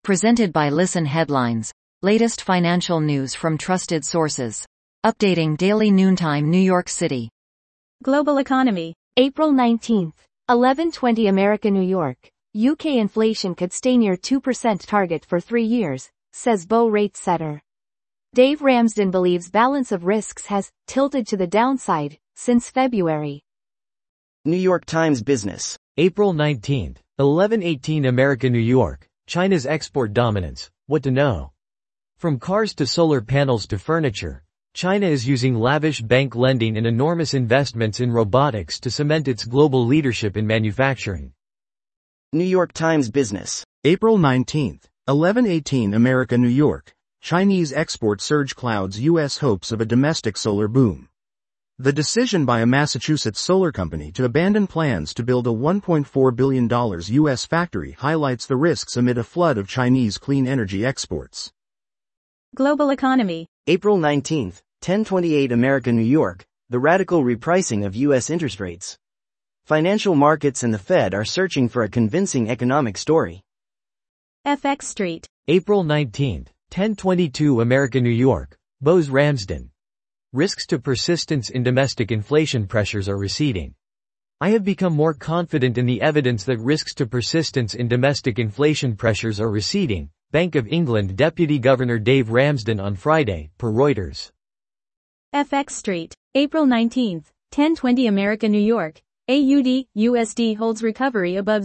Presented by Listen Headlines. Latest financial news from trusted sources. Updating daily noontime New York City. Global economy. April 19th. 11:20 America New York. UK inflation could stay near 2% target for 3 years, says Bow rate setter. Dave Ramsden believes balance of risks has tilted to the downside since February. New York Times Business. April 19th. 11:18 America New York. China's export dominance. What to know. From cars to solar panels to furniture, China is using lavish bank lending and enormous investments in robotics to cement its global leadership in manufacturing. New York Times Business. April 19th. 11:18 America New York. Chinese export surge clouds U.S. hopes of a domestic solar boom. The decision by a Massachusetts solar company to abandon plans to build a $1.4 billion U.S. factory highlights the risks amid a flood of Chinese clean energy exports. Global economy. April 19th, 10:28 America New York. The radical repricing of U.S. interest rates. Financial markets and the Fed are searching for a convincing economic story. FX Street. April 19th, 10:22 America New York. Bowes Ramsden. Risks to persistence in domestic inflation pressures are receding. I have become more confident in the evidence that risks to persistence in domestic inflation pressures are receding, Bank of England Deputy Governor Dave Ramsden on Friday, per Reuters. FX Street. April 19th, 10:20 America New York. AUD, USD holds recovery above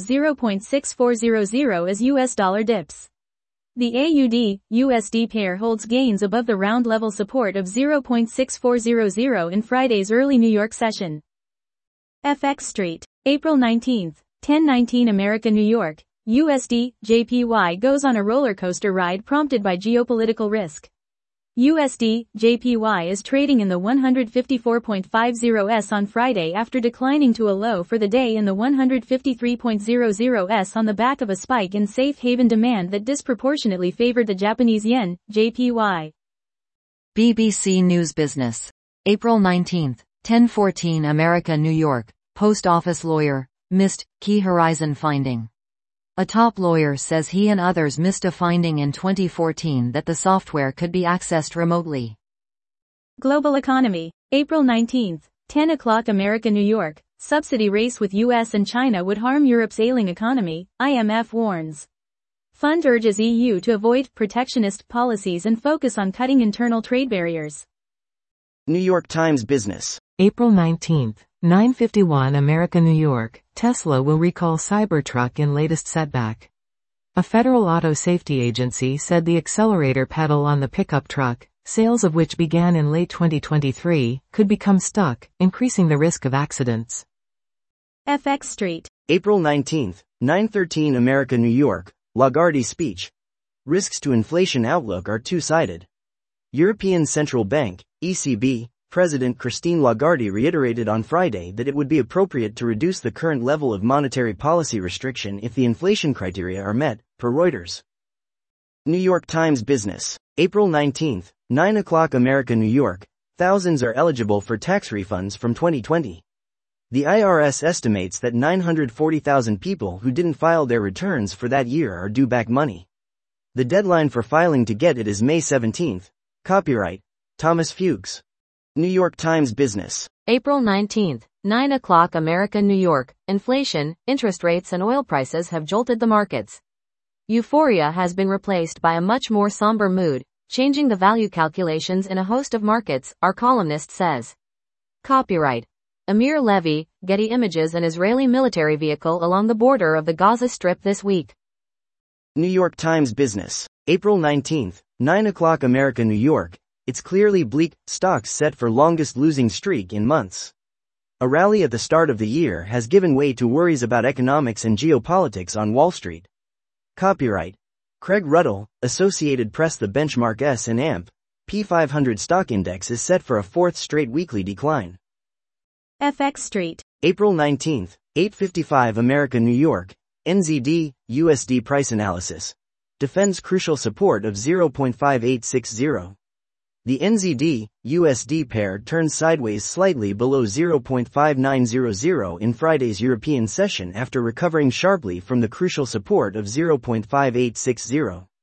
0.6400 as US dollar dips. The AUD-USD pair holds gains above the round level support of 0.6400 in Friday's early New York session. FX Street. April 19th, 10:19 America New York. USD, JPY goes on a roller coaster ride prompted by geopolitical risk. USD, JPY is trading in the 154.50s on Friday after declining to a low for the day in the 153.00s on the back of a spike in safe haven demand that disproportionately favored the Japanese yen, JPY. BBC News Business. April 19th, 10:14 America New York. Post office lawyer, missed, key horizon finding. A top lawyer says he and others missed a finding in 2014 that the software could be accessed remotely. Global economy. April 19th, 10 o'clock America New York. Subsidy race with US and China would harm Europe's ailing economy, IMF warns. Fund urges EU to avoid protectionist policies and focus on cutting internal trade barriers. New York Times Business. April 19th, 9:51 America New York. Tesla will recall Cybertruck in latest setback. A federal auto safety agency said the accelerator pedal on the pickup truck, sales of which began in late 2023, could become stuck, increasing the risk of accidents. FX Street. April 19th, 9:13 America New York. Lagarde speech. Risks to inflation outlook are two-sided. European Central Bank, ECB, President Christine Lagarde reiterated on Friday that it would be appropriate to reduce the current level of monetary policy restriction if the inflation criteria are met, per Reuters. New York Times Business. April 19th, 9 o'clock America New York. Thousands are eligible for tax refunds from 2020. The IRS estimates that 940,000 people who didn't file their returns for that year are due back money. The deadline for filing to get it is May 17th. Copyright Thomas Fuchs. New York Times Business. April 19th, 9 o'clock America New York. Inflation, interest rates and oil prices have jolted the markets. Euphoria has been replaced by a much more somber mood, changing the value calculations in a host of markets, our columnist says. Copyright Amir Levy, Getty Images. An Israeli military vehicle along the border of the Gaza Strip this week. New York Times Business. April 19th, 9 o'clock America New York. It's clearly bleak, stocks set for longest losing streak in months. A rally at the start of the year has given way to worries about economics and geopolitics on Wall Street. Copyright Craig Ruddle, Associated Press. The benchmark S&P 500 stock index is set for a fourth straight weekly decline. FX Street. April 19th, 8:55 America New York. NZD, USD price analysis. Defends crucial support of 0.5860. The NZD-USD pair turned sideways slightly below 0.5900 in Friday's European session after recovering sharply from the crucial support of 0.5860.